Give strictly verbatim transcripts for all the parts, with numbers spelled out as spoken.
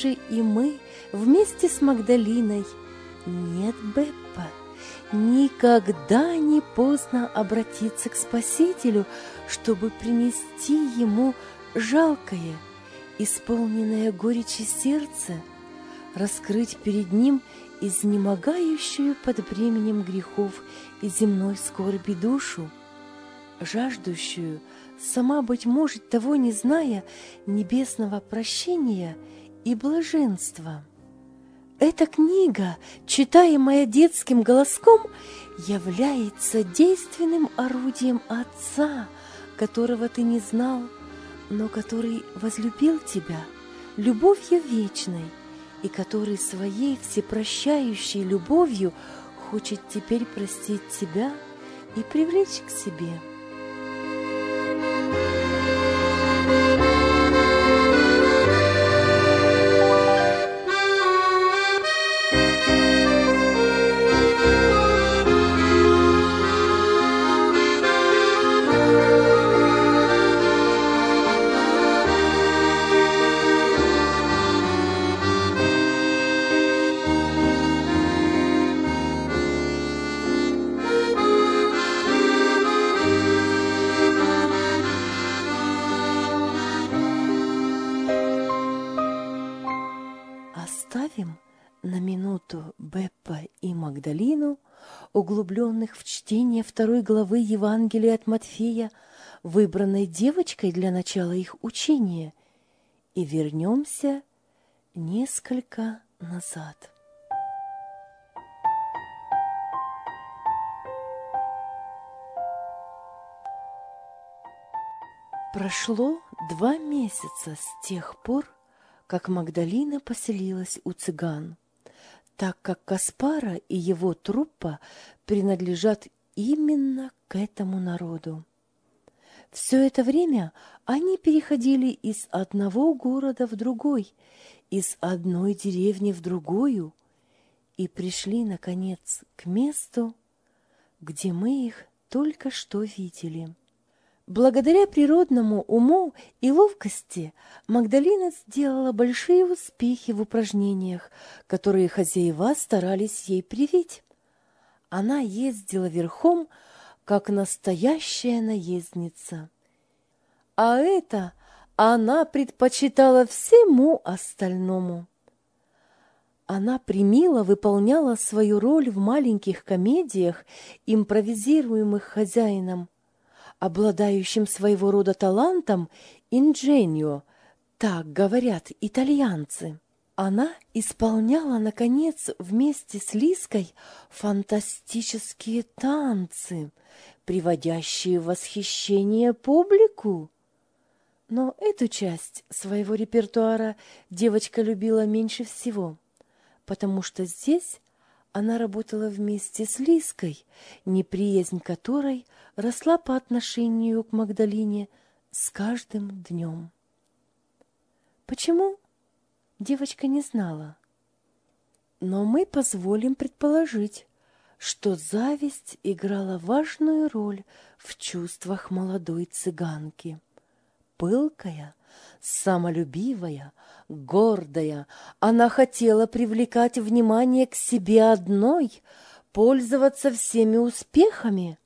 же и мы вместе с Магдалиной. Нет, Беппа, никогда не поздно обратиться к Спасителю, чтобы принести Ему жалкое, исполненное горечи сердце, раскрыть перед Ним изнемогающую под бременем грехов и земной скорби душу, жаждущую, сама, быть может, того не зная, небесного прощения и блаженства. Эта книга, читаемая детским голоском, является действенным орудием Отца, которого ты не знал, но который возлюбил тебя любовью вечной и который своей всепрощающей любовью хочет теперь простить тебя и привлечь к себе. Оставим на минуту Беппа и Магдалину, углубленных в чтение второй главы Евангелия от Матфея, выбранной девочкой для начала их учения, и вернемся несколько назад. Прошло два месяца с тех пор, как Магдалина поселилась у цыган, так как Каспара и его труппа принадлежат именно к этому народу. Все это время они переходили из одного города в другой, из одной деревни в другую, и пришли, наконец, к месту, где мы их только что видели. Благодаря природному уму и ловкости Магдалина сделала большие успехи в упражнениях, которые хозяева старались ей привить. Она ездила верхом, как настоящая наездница. А это она предпочитала всему остальному. Она премило выполняла свою роль в маленьких комедиях, импровизируемых хозяином, обладающим своего рода талантом инженьо, так говорят итальянцы. Она исполняла, наконец, вместе с Лиской фантастические танцы, приводящие в восхищение публику. Но эту часть своего репертуара девочка любила меньше всего, потому что здесь она работала вместе с Лиской, неприязнь которой росла по отношению к Магдалине с каждым днем. Почему? Девочка не знала. Но мы позволим предположить, что зависть играла важную роль в чувствах молодой цыганки. Пылкая, самолюбивая, гордая, она хотела привлекать внимание к себе одной, пользоваться всеми успехами.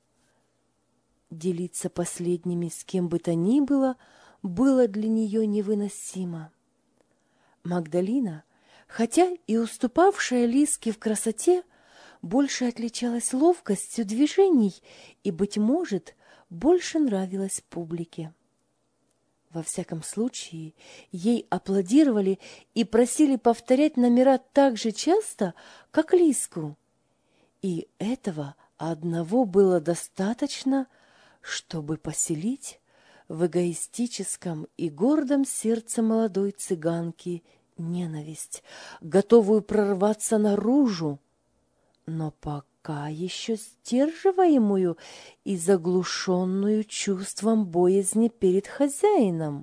Делиться последними с кем бы то ни было было для нее невыносимо. Магдалина, хотя и уступавшая Лиске в красоте, больше отличалась ловкостью движений и, быть может, больше нравилась публике. Во всяком случае, ей аплодировали и просили повторять номера так же часто, как Лиску. И этого одного было достаточно, чтобы поселить в эгоистическом и гордом сердце молодой цыганки ненависть, готовую прорваться наружу, но пока еще сдерживаемую и заглушенную чувством боязни перед хозяином.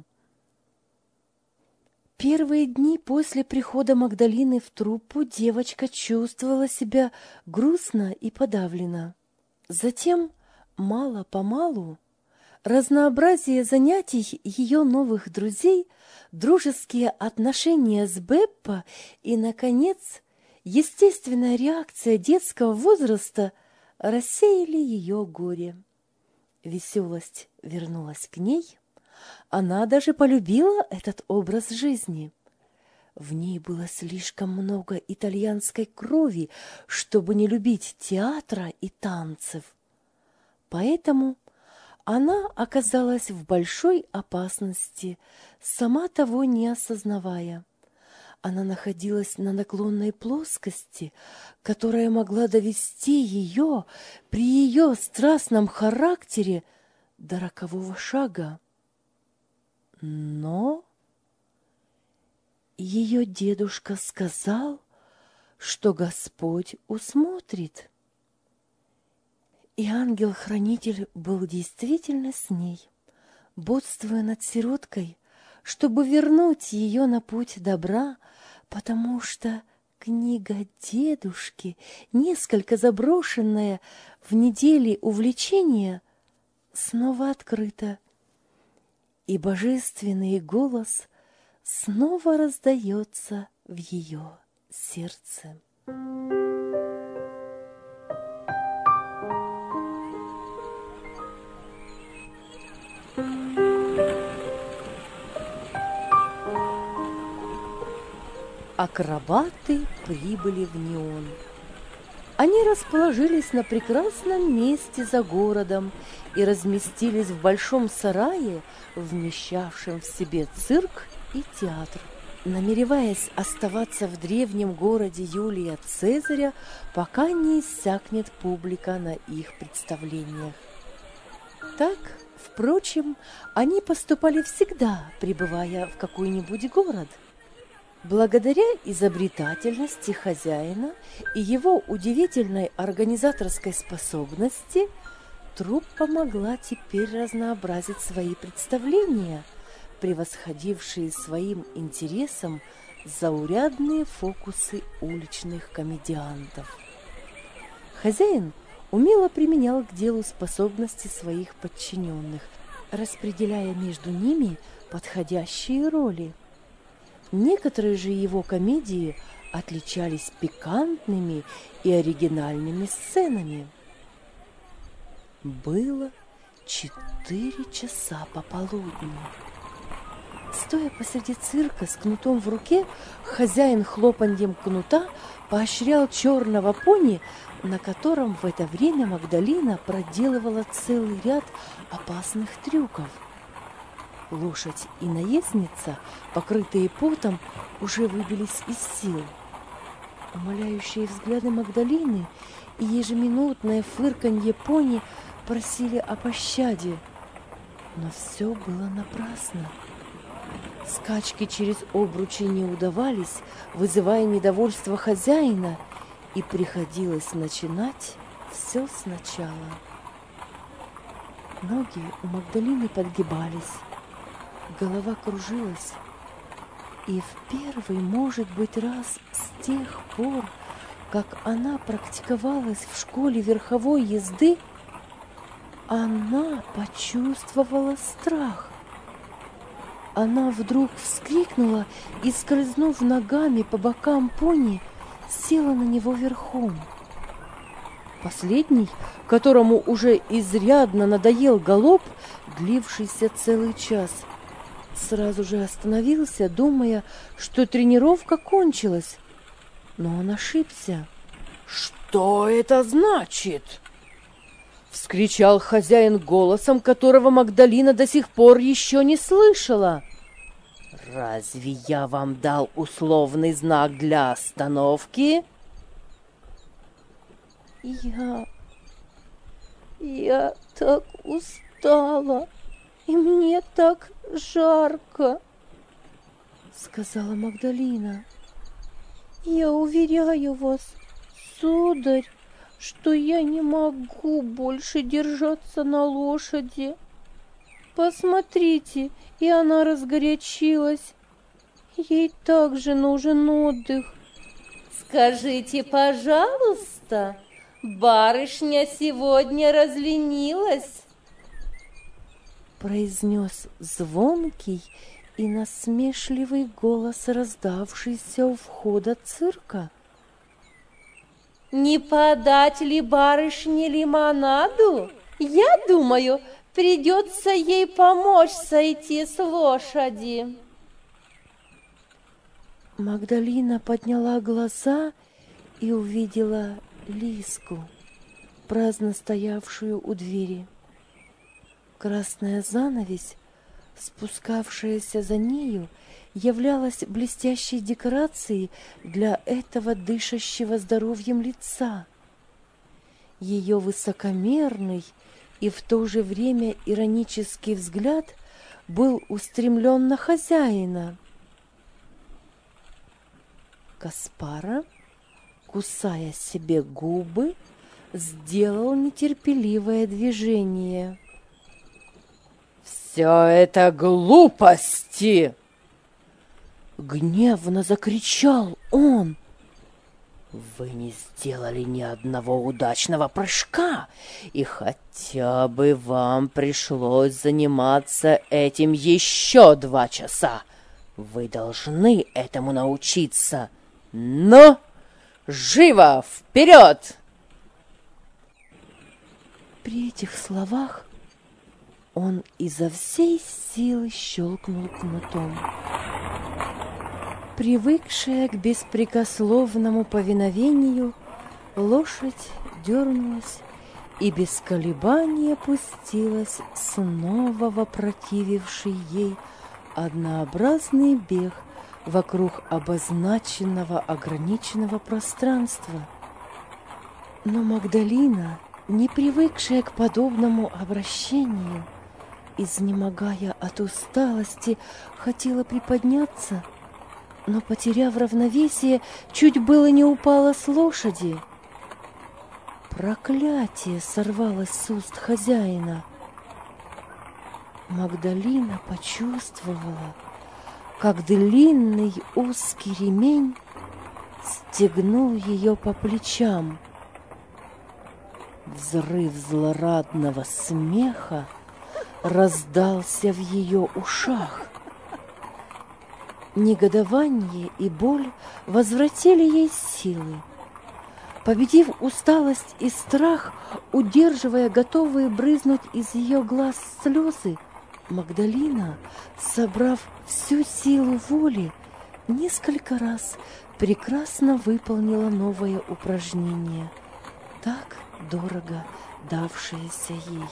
Первые дни после прихода Магдалины в труппу девочка чувствовала себя грустно и подавленно. Затем, мало-помалу, Разнообразие занятий ее новых друзей, дружеские отношения с Беппо и, наконец, естественная реакция детского возраста рассеяли ее горе. Веселость вернулась к ней. Она даже полюбила этот образ жизни. В ней было слишком много итальянской крови, чтобы не любить театра и танцев. Поэтому она оказалась в большой опасности, сама того не осознавая. Она находилась на наклонной плоскости, которая могла довести ее при ее страстном характере до рокового шага. Но ее дедушка сказал, что Господь усмотрит. И ангел-хранитель был действительно с ней, бодствуя над сироткой, чтобы вернуть ее на путь добра, потому что книга дедушки, несколько заброшенная в неделе увлечения, снова открыта, и божественный голос снова раздается в ее сердце. Акробаты прибыли в Неон. Они расположились на прекрасном месте за городом и разместились в большом сарае, вмещавшем в себе цирк и театр, намереваясь оставаться в древнем городе Юлия Цезаря, пока не иссякнет публика на их представлениях. Так, впрочем, они поступали всегда, прибывая в какой-нибудь город. Благодаря изобретательности хозяина и его удивительной организаторской способности труппа могла теперь разнообразить свои представления, превосходившие своим интересом заурядные фокусы уличных комедиантов. Хозяин умело применял к делу способности своих подчиненных, распределяя между ними подходящие роли. Некоторые же его комедии отличались пикантными и оригинальными сценами. Было четыре часа пополудни. Стоя посреди цирка с кнутом в руке, хозяин хлопаньем кнута поощрял черного пони, на котором в это время Магдалина проделывала целый ряд опасных трюков. Лошадь и наездница, покрытые потом, уже выбились из сил. Умоляющие взгляды Магдалины и ежеминутное фырканье пони просили о пощаде, но все было напрасно. Скачки через обручи не удавались, вызывая недовольство хозяина, и приходилось начинать все сначала. Ноги у Магдалины подгибались, голова кружилась, и в первый, может быть, раз с тех пор, как она практиковалась в школе верховой езды, она почувствовала страх. Она вдруг вскрикнула и, скользнув ногами по бокам пони, села на него верхом. Последний, которому уже изрядно надоел галоп, длившийся целый час, сразу же остановился, думая, что тренировка кончилась. Но он ошибся. «Что это значит?» — вскричал хозяин голосом, которого Магдалина до сих пор еще не слышала. «Разве я вам дал условный знак для остановки?» «Я... я так устала, и мне так жарко», — сказала Магдалина. «Я уверяю вас, сударь, что я не могу больше держаться на лошади. Посмотрите, и она разгорячилась. Ей также нужен отдых». «Скажите, пожалуйста, барышня сегодня разленилась?» произнес звонкий и насмешливый голос, раздавшийся у входа цирка. «Не подать ли барышне лимонаду? Я думаю, придется ей помочь сойти с лошади». Магдалина подняла глаза и увидела Лиску, праздно стоявшую у двери. Красная занавесь, спускавшаяся за нею, являлась блестящей декорацией для этого дышащего здоровьем лица. Ее высокомерный и в то же время иронический взгляд был устремлен на хозяина. Каспара, кусая себе губы, сделал нетерпеливое движение. «Все это глупости!» Гневно закричал он. «Вы не сделали ни одного удачного прыжка, и хотя бы вам пришлось заниматься этим еще два часа. Вы должны этому научиться. Но живо вперед!» При этих словах он изо всей силы щелкнул кнутом. Привыкшая к беспрекословному повиновению, лошадь дернулась и без колебания пустилась снова в опротививший ей однообразный бег вокруг обозначенного ограниченного пространства. Но Магдалина, не привыкшая к подобному обращению, изнемогая от усталости, хотела приподняться, но, потеряв равновесие, чуть было не упала с лошади. Проклятие сорвалось с уст хозяина. Магдалина почувствовала, как длинный узкий ремень стегнул ее по плечам. Взрыв злорадного смеха раздался в ее ушах. Негодование и боль возвратили ей силы. Победив усталость и страх, удерживая готовые брызнуть из ее глаз слезы, Магдалина, собрав всю силу воли, несколько раз прекрасно выполнила новое упражнение, так дорого давшееся ей.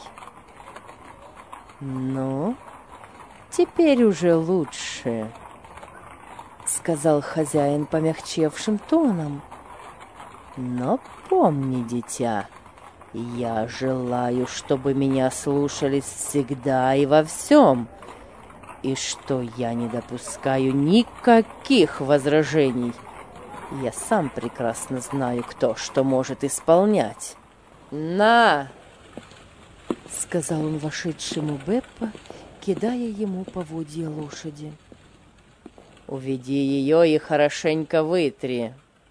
«Ну, теперь уже лучше», — сказал хозяин помягчевшим тоном. «Но помни, дитя, я желаю, чтобы меня слушались всегда и во всем, и что я не допускаю никаких возражений. Я сам прекрасно знаю, кто что может исполнять. На!» — сказал он вошедшему Беппо, кидая ему поводья лошади. «Уведи ее и хорошенько вытри».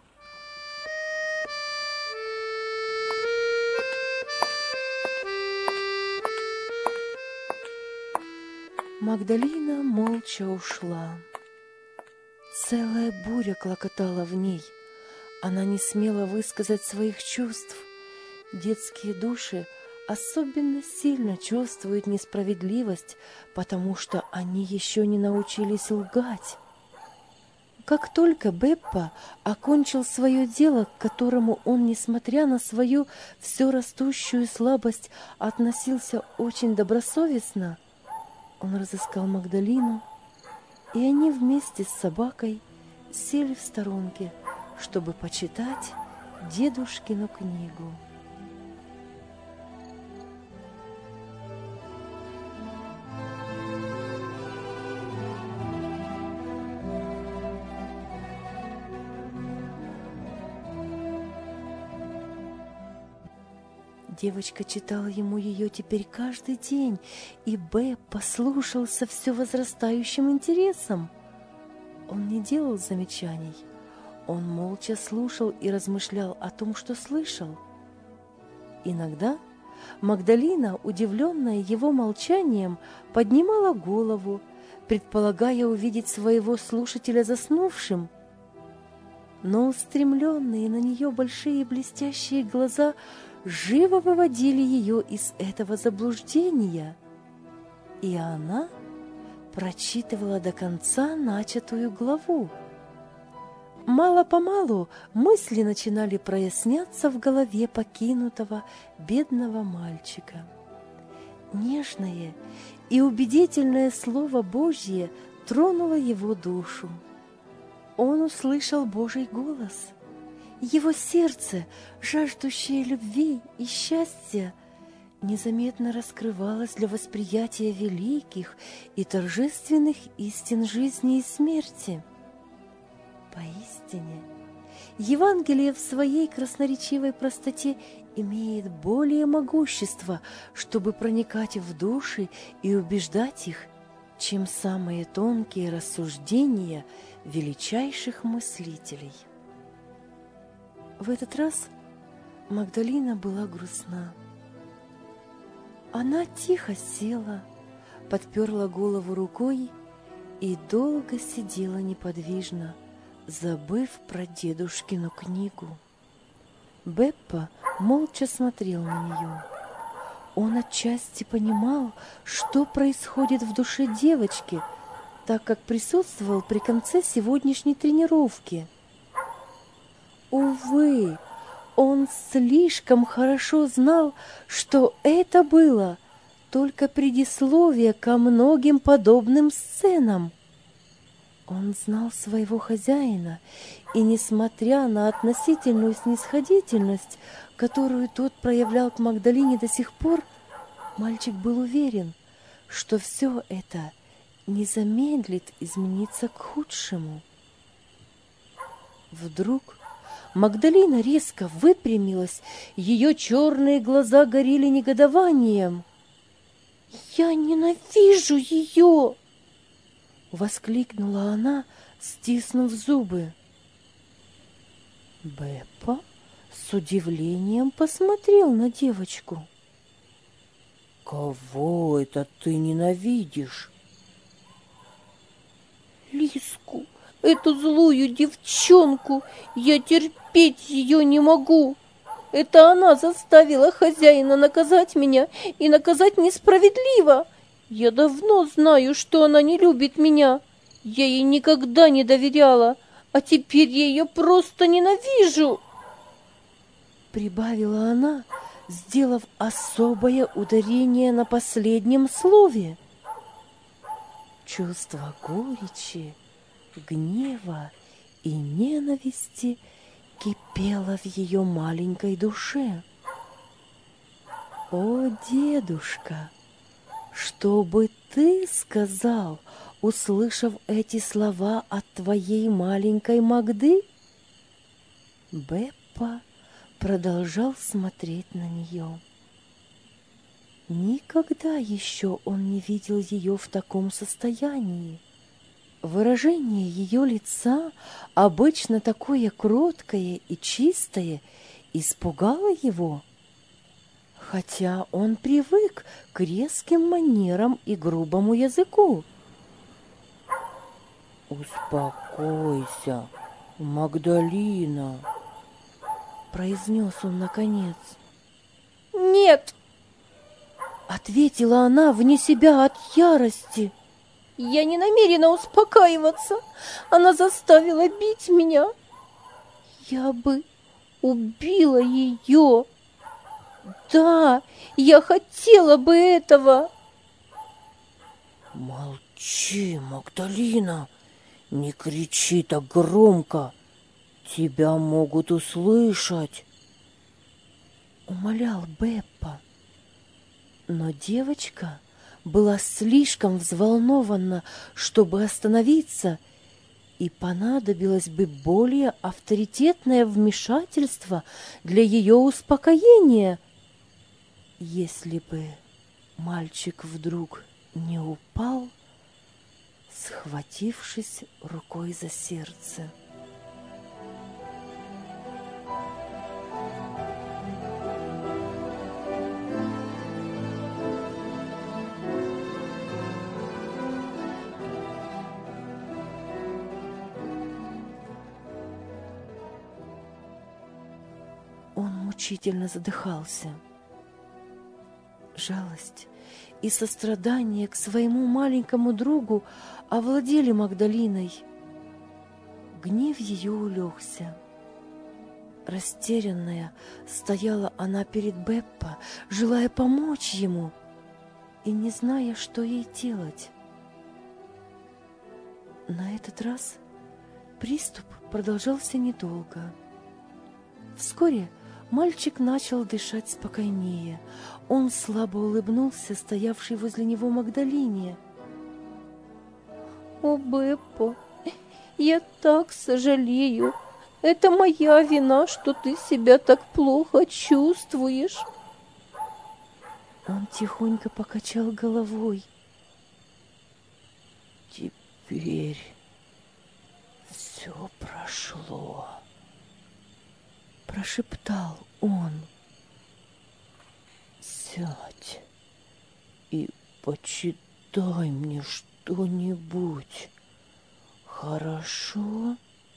Магдалина молча ушла. Целая буря клокотала в ней. Она не смела высказать своих чувств. Детские души особенно сильно чувствуют несправедливость, потому что они еще не научились лгать. Как только Беппо окончил свое дело, к которому он, несмотря на свою все растущую слабость, относился очень добросовестно, он разыскал Магдалину, и они вместе с собакой сели в сторонке, чтобы почитать дедушкину книгу. Девочка читала ему ее теперь каждый день, и Беппо слушался все возрастающим интересом. Он не делал замечаний, он молча слушал и размышлял о том, что слышал. Иногда, Магдалина, удивленная его молчанием, поднимала голову, предполагая увидеть своего слушателя заснувшим. Но устремленные на нее большие блестящие глаза живо выводили ее из этого заблуждения, и она прочитывала до конца начатую главу. Мало-помалу мысли начинали проясняться в голове покинутого бедного мальчика. Нежное и убедительное Слово Божье тронуло его душу. Он услышал Божий голос. Его сердце, жаждущее любви и счастья, незаметно раскрывалось для восприятия великих и торжественных истин жизни и смерти. Поистине, Евангелие в своей красноречивой простоте имеет более могущества, чтобы проникать в души и убеждать их, чем самые тонкие рассуждения величайших мыслителей. В этот раз Магдалина была грустна. Она тихо села, подперла голову рукой и долго сидела неподвижно, забыв про дедушкину книгу. Беппа молча смотрел на нее. Он отчасти понимал, что происходит в душе девочки, так как присутствовал при конце сегодняшней тренировки. Увы, он слишком хорошо знал, что это было только предисловие ко многим подобным сценам. Он знал своего хозяина, и, несмотря на относительную снисходительность, которую тот проявлял к Магдалине до сих пор, мальчик был уверен, что все это не замедлит измениться к худшему. Вдруг Магдалина резко выпрямилась, ее черные глаза горели негодованием. «Я ненавижу ее!» — воскликнула она, стиснув зубы. Беппа с удивлением посмотрел на девочку. «Кого это ты ненавидишь?» «Лиску, эту злую девчонку, я терпеть ее не могу. Это она заставила хозяина наказать меня и наказать несправедливо. Я давно знаю, что она не любит меня. Я ей никогда не доверяла, а теперь я ее просто ненавижу!» Прибавила она, сделав особое ударение на последнем слове. Чувство горечи, гнева и ненависти кипело в ее маленькой душе. «О, дедушка, что бы ты сказал, услышав эти слова от твоей маленькой Магды?» Беппа продолжал смотреть на нее. Никогда еще он не видел ее в таком состоянии. Выражение ее лица, обычно такое кроткое и чистое, испугало его, хотя он привык к резким манерам и грубому языку. «Успокойся, Магдалина», — произнес он наконец. «Нет!» — ответила она вне себя от ярости. «Я не намерена успокаиваться. Она заставила бить меня. Я бы убила ее. Да, я хотела бы этого». «Молчи, Магдалина, не кричи так громко. Тебя могут услышать», — умолял Беппа. Но девочка была слишком взволнована, чтобы остановиться, и понадобилось бы более авторитетное вмешательство для ее успокоения, если бы мальчик вдруг не упал, схватившись рукой за сердце. мучительно задыхался. Жалость и сострадание к своему маленькому другу овладели Магдалиной. Гнев ее улегся. Растерянная стояла она перед Беппо, желая помочь ему и не зная, что ей делать. На этот раз приступ продолжался недолго. Вскоре мальчик начал дышать спокойнее. Он слабо улыбнулся стоявшей возле него Магдалине. «О, Беппо, я так сожалею. Это моя вина, что ты себя так плохо чувствуешь». Он тихонько покачал головой. «Теперь все прошло», — прошептал он. «Сядь и почитай мне что-нибудь, хорошо?»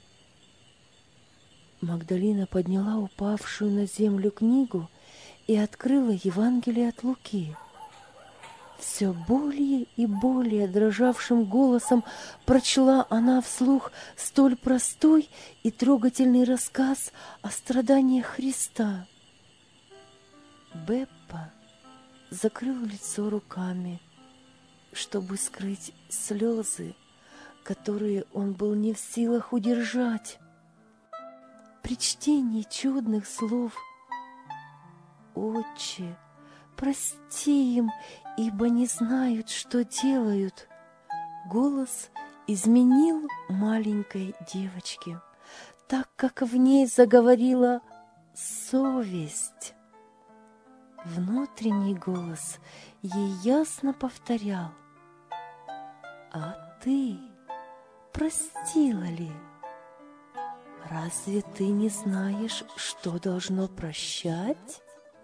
Магдалина подняла упавшую на землю книгу и открыла Евангелие от Луки. Все более и более дрожавшим голосом прочла она вслух столь простой и трогательный рассказ о страданиях Христа. Беппо закрыл лицо руками, чтобы скрыть слезы, которые он был не в силах удержать. При чтении чудных слов «Отче, прости им, ибо не знают, что делают», голос изменил маленькой девочке, так как в ней заговорила совесть. Внутренний голос ей ясно повторял: «А ты простила ли? Разве ты не знаешь, что должно прощать?»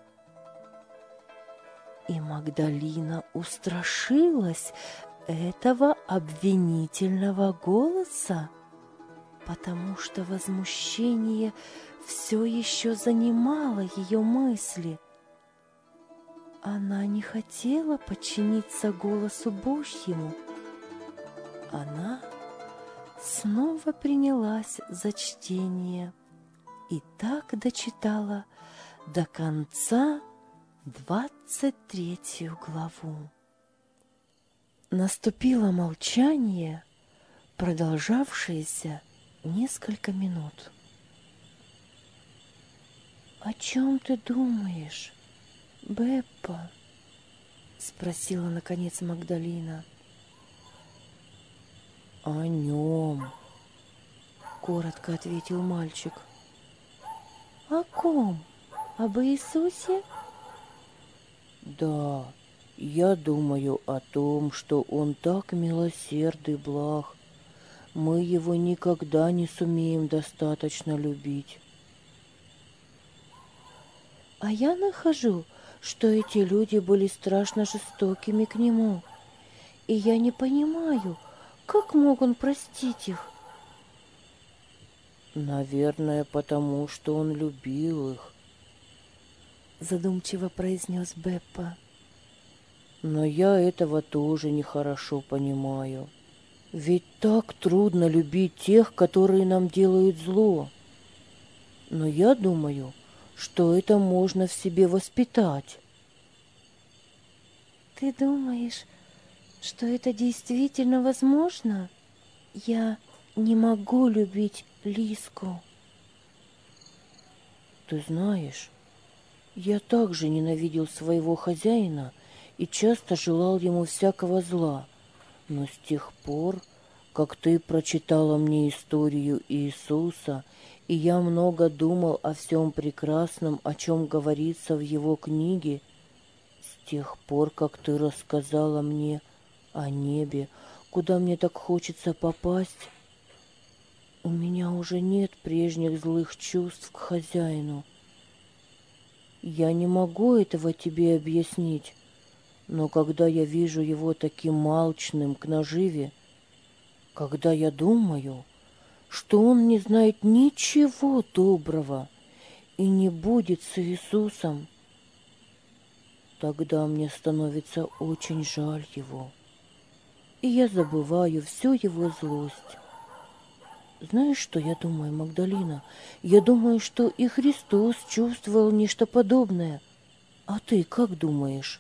И Магдалина устрашилась этого обвинительного голоса, потому что возмущение все еще занимало ее мысли. Она не хотела подчиниться голосу Божьему. Она снова принялась за чтение и так дочитала до конца двадцать третью главу. Наступило молчание, продолжавшееся несколько минут. «О чем ты думаешь, Беппо?» — спросила наконец Магдалина. «О нем», — коротко ответил мальчик. «О ком? Об Иисусе?» «Да, я думаю о том, что он так милосерд и благ. Мы его никогда не сумеем достаточно любить». «А я нахожу, что эти люди были страшно жестокими к нему, и я не понимаю, как мог он простить их?» «Наверное, потому что он любил их», — задумчиво произнес Беппо. «Но я этого тоже нехорошо понимаю. Ведь так трудно любить тех, которые нам делают зло. Но я думаю, что это можно в себе воспитать». «Ты думаешь, что это действительно возможно? Я не могу любить Лиску». «Ты знаешь, я также ненавидел своего хозяина и часто желал ему всякого зла, но с тех пор, как ты прочитала мне историю Иисуса, и я много думал о всем прекрасном, о чем говорится в его книге, с тех пор, как ты рассказала мне о небе, куда мне так хочется попасть, у меня уже нет прежних злых чувств к хозяину. Я не могу этого тебе объяснить, но когда я вижу его таким алчным к наживе, когда я думаю, что он не знает ничего доброго и не будет с Иисусом, тогда мне становится очень жаль его, и я забываю всю его злость. Знаешь, что я думаю, Магдалина? Я думаю, что и Христос чувствовал нечто подобное. А ты как думаешь?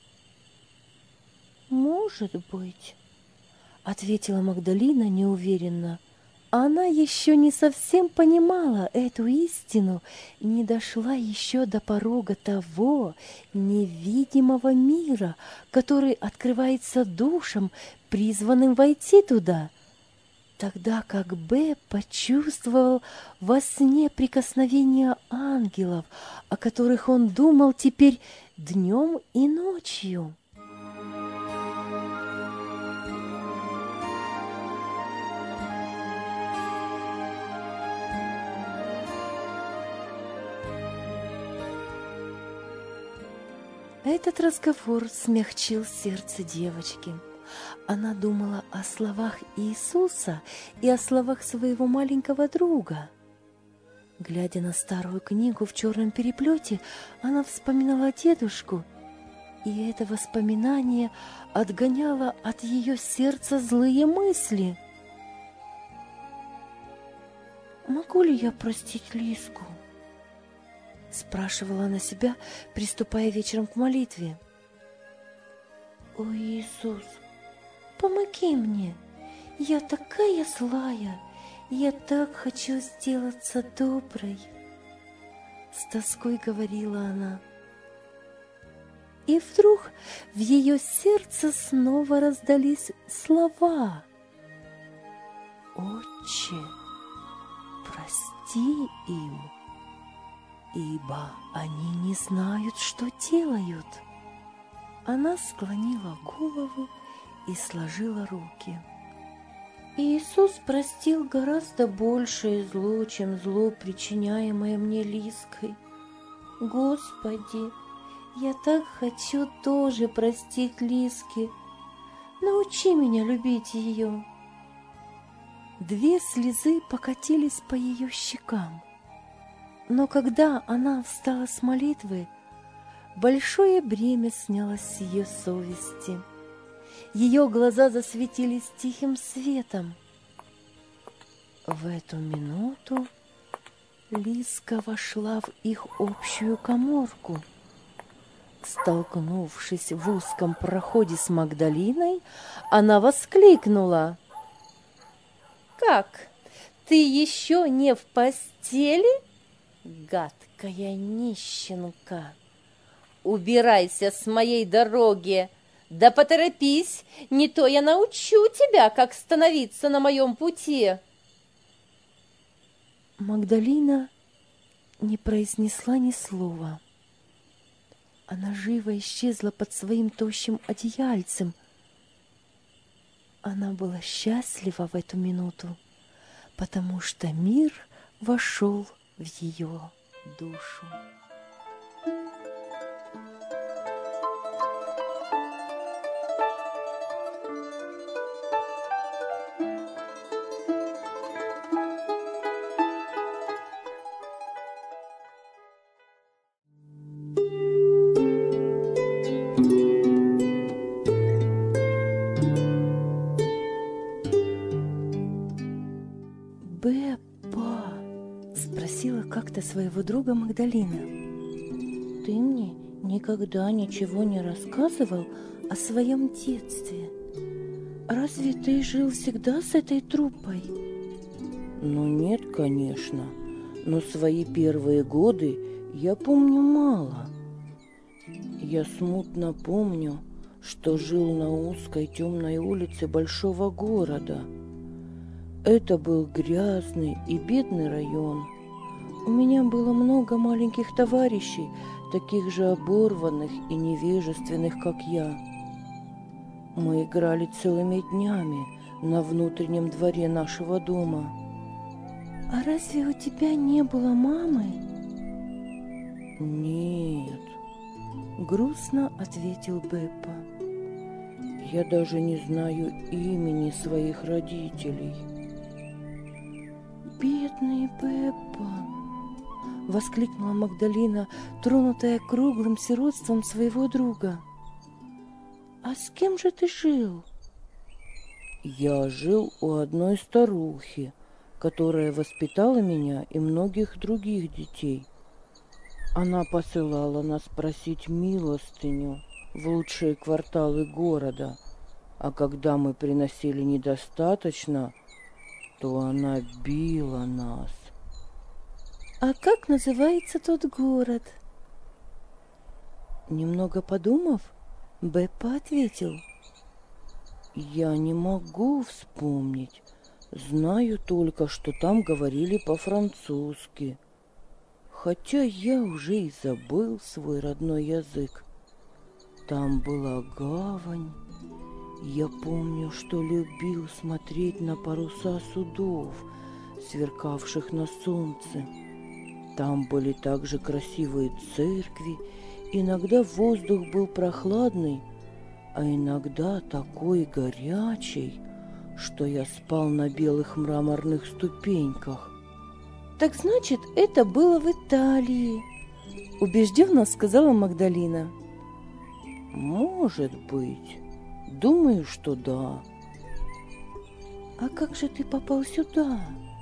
«Может быть», — ответила Магдалина неуверенно. Она еще не совсем понимала эту истину, не дошла еще до порога того невидимого мира, который открывается душам, призванным войти туда. Тогда как Б почувствовал во сне прикосновения ангелов, о которых он думал теперь днем и ночью. Этот разговор смягчил сердце девочки. Она думала о словах Иисуса и о словах своего маленького друга. Глядя на старую книгу в черном переплете, она вспоминала дедушку, и это воспоминание отгоняло от ее сердца злые мысли. «Могу ли я простить Лиску?» — спрашивала она себя, приступая вечером к молитве. «О, Иисус, помоги мне! Я такая злая, я так хочу сделаться доброй!» С тоской говорила она. И вдруг в ее сердце снова раздались слова: «Отче, прости им, ибо они не знают, что делают». Она склонила голову и сложила руки. Иисус простил гораздо большее зло, чем зло, причиняемое мне Лиской. Господи, я так хочу тоже простить Лиске. Научи меня любить ее. Две слезы покатились по ее щекам. Но когда она встала с молитвы, большое бремя снялось с ее совести. Ее глаза засветились тихим светом. В эту минуту Лиска вошла в их общую каморку. Столкнувшись в узком проходе с Магдалиной, она воскликнула: «Как? Ты еще не в постели, гадкая нищенка? Убирайся с моей дороги, да поторопись, не то я научу тебя, как становиться на моем пути». Магдалина не произнесла ни слова. Она живо исчезла под своим тощим одеяльцем. Она была счастлива в эту минуту, потому что мир вошел в ее душу. «Беппа», — спросила как-то своего друга Магдалина, — «ты мне никогда ничего не рассказывал о своем детстве. Разве ты жил всегда с этой труппой?» Ну нет, конечно, но свои первые годы я помню мало. Я смутно помню, что жил на узкой темной улице большого города. Это был грязный и бедный район. У меня было много маленьких товарищей, таких же оборванных и невежественных, как я. Мы играли целыми днями на внутреннем дворе нашего дома. «А разве у тебя не было мамы?» «Нет», — грустно ответил Беппа. «Я даже не знаю имени своих родителей». «Бедный Беппа, — воскликнула Магдалина, тронутая круглым сиротством своего друга. «А с кем же ты жил?» «Я жил у одной старухи, которая воспитала меня и многих других детей. Она посылала нас просить милостыню в лучшие кварталы города, а когда мы приносили недостаточно, то она била нас». «А как называется тот город?» Немного подумав, Беппа ответил: «Я не могу вспомнить. Знаю только, что там говорили по-французски. Хотя я уже и забыл свой родной язык. Там была гавань. Я помню, что любил смотреть на паруса судов, сверкавших на солнце. Там были также красивые церкви. Иногда воздух был прохладный, а иногда такой горячий, что я спал на белых мраморных ступеньках». «Так значит, это было в Италии», — убежденно сказала Магдалина. «Может быть. Думаю, что да». «А как же ты попал сюда?»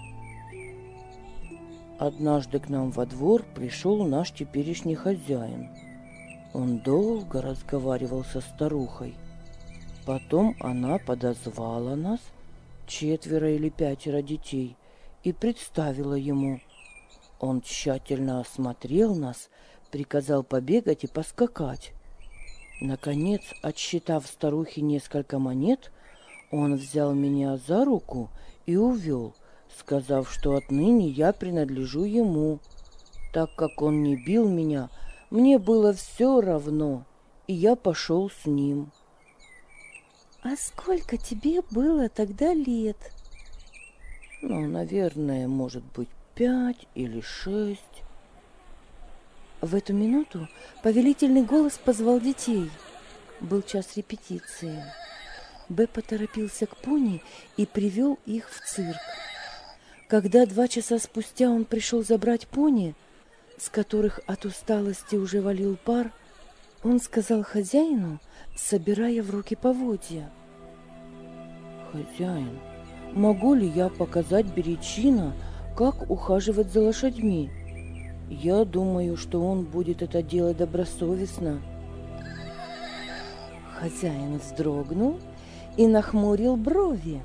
Однажды к нам во двор пришел наш теперешний хозяин. Он долго разговаривал со старухой. Потом она подозвала нас, четверо или пятеро детей, и представила ему. Он тщательно осмотрел нас, приказал побегать и поскакать. Наконец, отсчитав старухе несколько монет, он взял меня за руку и увел, сказав, что отныне я принадлежу ему. Так как он не бил меня, мне было все равно, и я пошел с ним. «А сколько тебе было тогда лет?» Ну, наверное, может быть, пять или шесть. В эту минуту повелительный голос позвал детей. Был час репетиции. Беппа торопился к пони и привел их в цирк. Когда два часа спустя он пришел забрать пони, с которых от усталости уже валил пар, он сказал хозяину, собирая в руки поводья: «Хозяин, могу ли я показать Беречина, как ухаживать за лошадьми? Я думаю, что он будет это делать добросовестно». Хозяин вздрогнул и нахмурил брови.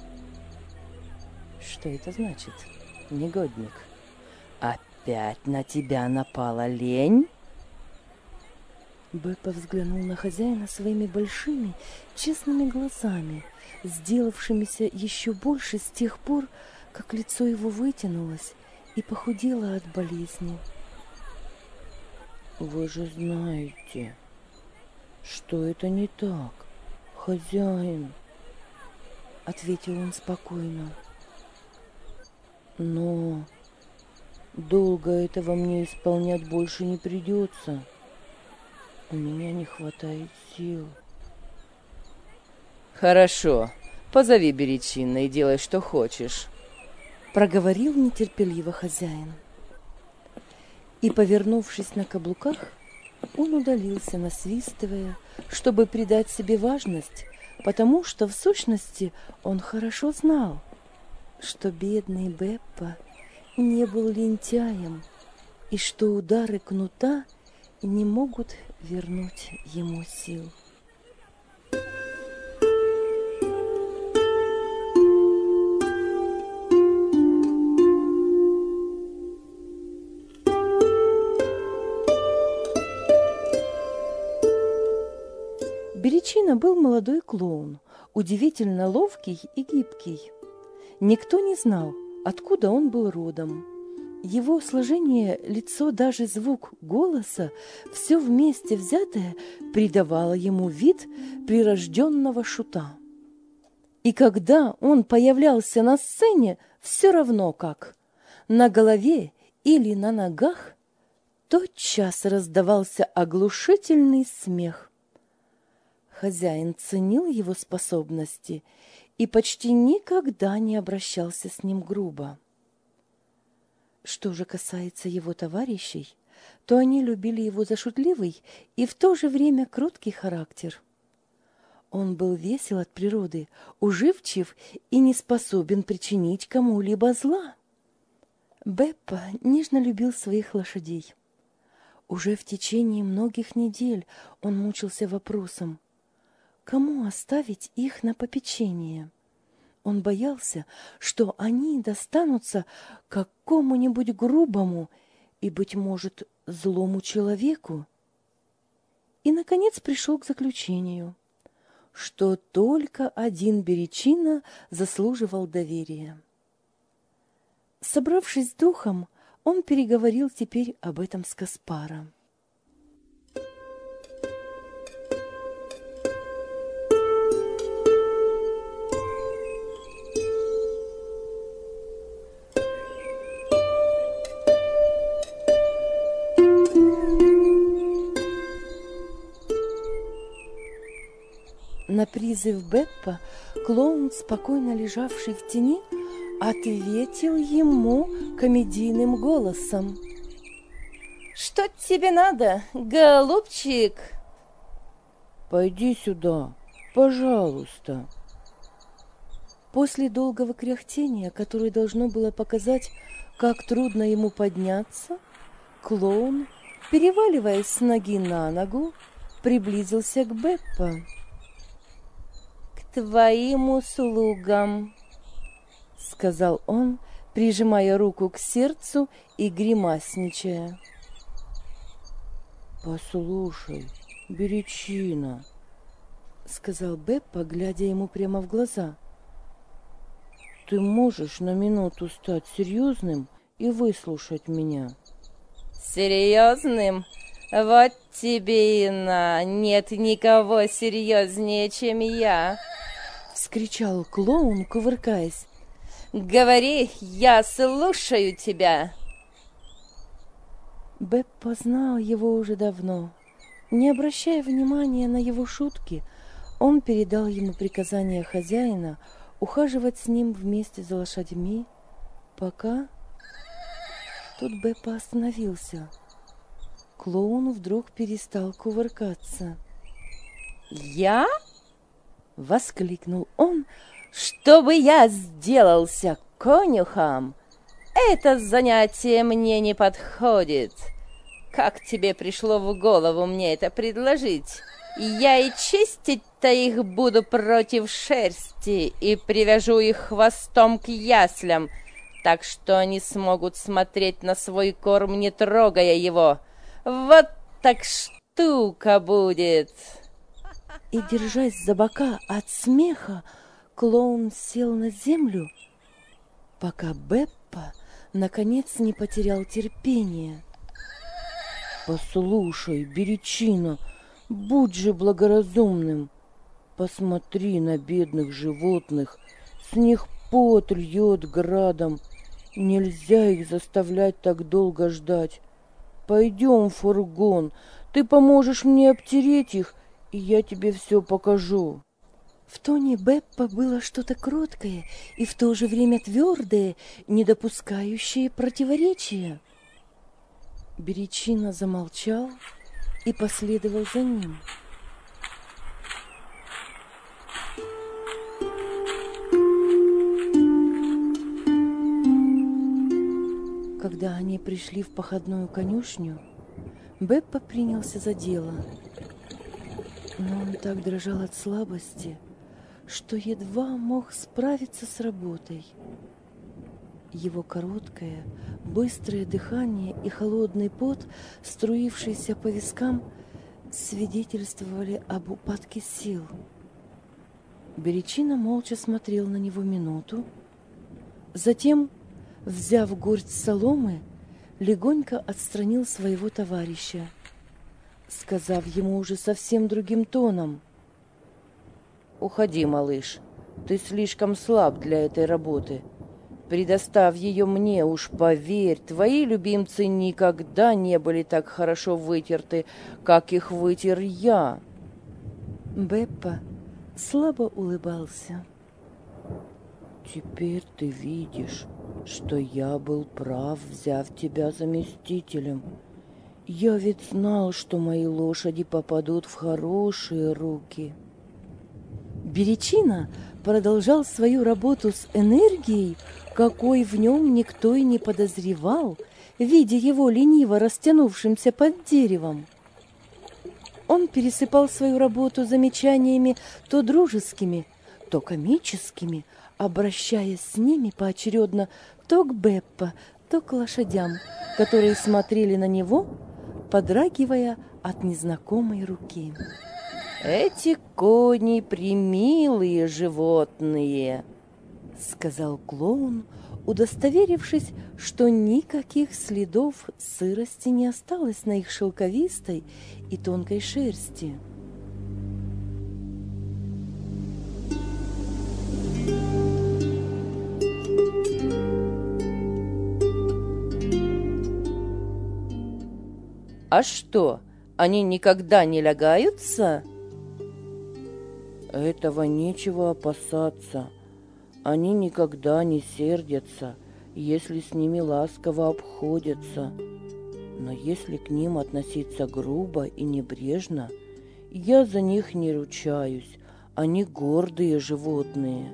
«Что это значит, негодник? Опять на тебя напала лень?» Беппа взглянул на хозяина своими большими, честными глазами, сделавшимися еще больше с тех пор, как лицо его вытянулось и похудело от болезни. «Вы же знаете, что это не так, хозяин», — ответил он спокойно. «Но долго этого мне исполнять больше не придется. У меня не хватает сил». «Хорошо, позови Беречина и делай, что хочешь», — проговорил нетерпеливо хозяин. И, повернувшись на каблуках, он удалился, насвистывая, чтобы придать себе важность, потому что, в сущности, он хорошо знал, что бедный Беппа не был лентяем и что удары кнута не могут вернуть ему сил. Беречина был молодой клоун, удивительно ловкий и гибкий. Никто не знал, откуда он был родом. Его сложение, лицо, даже звук голоса, все вместе взятое придавало ему вид прирожденного шута. И когда он появлялся на сцене, все равно как, на голове или на ногах, тотчас раздавался оглушительный смех. Хозяин ценил его способности и почти никогда не обращался с ним грубо. Что же касается его товарищей, то они любили его за шутливый и в то же время кроткий характер. Он был весел от природы, уживчив и не способен причинить кому-либо зла. Беппа нежно любил своих лошадей. Уже в течение многих недель он мучился вопросом, кому оставить их на попечение. Он боялся, что они достанутся какому-нибудь грубому и, быть может, злому человеку. И, наконец, пришел к заключению, что только один Беречина заслуживал доверия. Собравшись с духом, он переговорил теперь об этом с Каспара. На призыв Беппа клоун, спокойно лежавший в тени, ответил ему комедийным голосом. «Что тебе надо, голубчик?» «Пойди сюда, пожалуйста». После долгого кряхтения, которое должно было показать, как трудно ему подняться, клоун, переваливаясь с ноги на ногу, приблизился к Беппа. «К твоим услугам», — сказал он, прижимая руку к сердцу и гримасничая. «Послушай, Беречина», — сказал Беппа, глядя ему прямо в глаза, — «ты можешь на минуту стать серьезным и выслушать меня?» «Серьезным? Вот тебе и на! Нет никого серьезнее, чем я!» — вскричал клоун, кувыркаясь. «Говори, я слушаю тебя!» Беппа знал его уже давно. Не обращая внимания на его шутки, он передал ему приказание хозяина ухаживать с ним вместе за лошадьми, пока... Тут Беппа остановился. Клоун вдруг перестал кувыркаться. «Я?» — воскликнул он. «Чтобы я сделался конюхом? Это занятие мне не подходит. Как тебе пришло в голову мне это предложить? Я и чистить-то их буду против шерсти и привяжу их хвостом к яслям, так что они смогут смотреть на свой корм, не трогая его. Вот так штука будет!» И, держась за бока от смеха, клоун сел на землю, пока Беппа наконец не потерял терпения. «Послушай, Беречина, будь же благоразумным. Посмотри на бедных животных, с них пот льет градом. Нельзя их заставлять так долго ждать. Пойдем в фургон, ты поможешь мне обтереть их, и я тебе все покажу». В тоне Беппа было что-то кроткое и в то же время твердое, не допускающее противоречия. Беречина замолчал и последовал за ним. Когда они пришли в походную конюшню, Беппа принялся за дело. Но он так дрожал от слабости, что едва мог справиться с работой. Его короткое, быстрое дыхание и холодный пот, струившийся по вискам, свидетельствовали об упадке сил. Беречина молча смотрел на него минуту, затем, взяв горсть соломы, легонько отстранил своего товарища, сказав ему уже совсем другим тоном: «Уходи, малыш, ты слишком слаб для этой работы. Предоставь ее мне, уж поверь, твои любимцы никогда не были так хорошо вытерты, как их вытер я». Беппа слабо улыбался. «Теперь ты видишь, что я был прав, взяв тебя заместителем. Я ведь знал, что мои лошади попадут в хорошие руки. Беречина продолжал свою работу с энергией, какой в нем никто и не подозревал, видя его лениво растянувшимся под деревом. Он пересыпал свою работу замечаниями то дружескими, то комическими, обращаясь с ними поочередно то к Беппо, то к лошадям, которые смотрели на него, подрагивая от незнакомой руки. «Эти кони примилые животные», — сказал клоун, удостоверившись, что никаких следов сырости не осталось на их шелковистой и тонкой шерсти. «А что, они никогда не лягаются?» Этого нечего опасаться. Они никогда не сердятся, если с ними ласково обходятся. Но если к ним относиться грубо и небрежно, я за них не ручаюсь. Они гордые животные.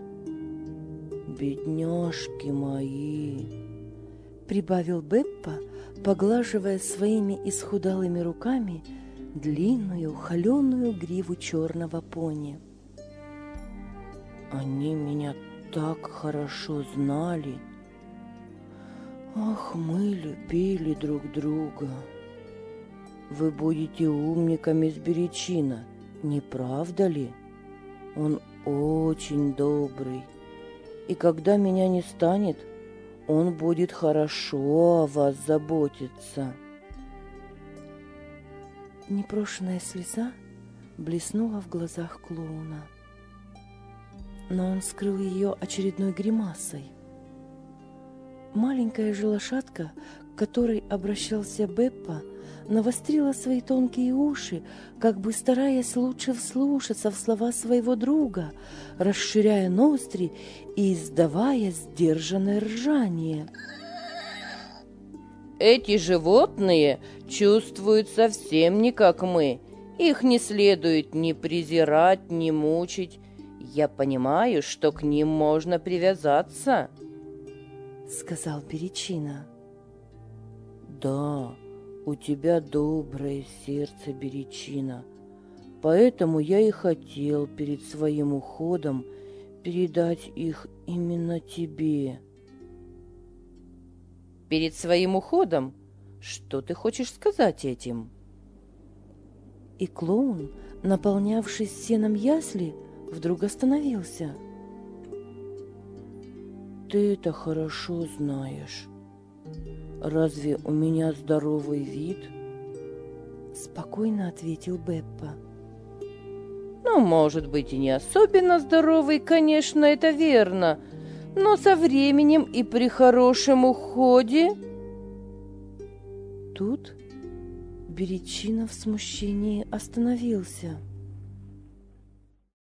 Бедняжки мои, — прибавил Беппо, поглаживая своими исхудалыми руками длинную холеную гриву черного пони. Они меня так хорошо знали. Ах, мы любили друг друга. Вы будете умниками с Беречина, не правда ли? Он очень добрый, и когда меня не станет, он будет хорошо о вас заботиться. Непрошенная слеза блеснула в глазах клоуна, но он скрыл ее очередной гримасой. Маленькая же лошадка, к которой обращался Беппо, навострила свои тонкие уши, как бы стараясь лучше вслушаться в слова своего друга, расширяя ноздри и издавая сдержанное ржание. «Эти животные чувствуют совсем не как мы. Их не следует ни презирать, ни мучить. Я понимаю, что к ним можно привязаться», — сказал Беречина. Да, у тебя доброе сердце, Беречина, поэтому я и хотел перед своим уходом передать их именно тебе. «Перед своим уходом? Что ты хочешь сказать этим?» И клоун, наполнявшись сеном ясли, вдруг остановился. Ты это хорошо знаешь. Разве у меня здоровый вид? Спокойно ответил Беппо. «Ну, может быть, и не особенно здоровый, конечно, это верно, но со временем и при хорошем уходе...» Тут Беречина в смущении остановился.